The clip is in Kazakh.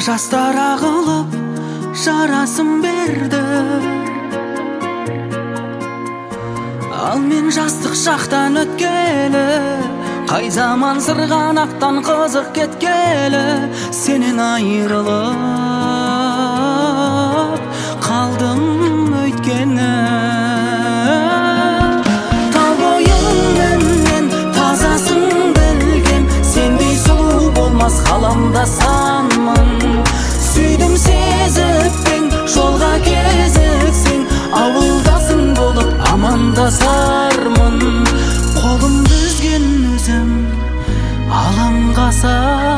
жастар ағылып жарасын берді. Ал мен жастық шақтан өткелі, қай заман сырғанақтан қызық кеткелі, сенен айырылып қалдым өйткені. Тал бойыңмен тазасын білгем, сендей сұлу болмас ғаламда санмын. Сүйдім сезіппен жолға кезіксең, ауылдасың болып амандасармын. Қолымды үзген өзім алаңғасам.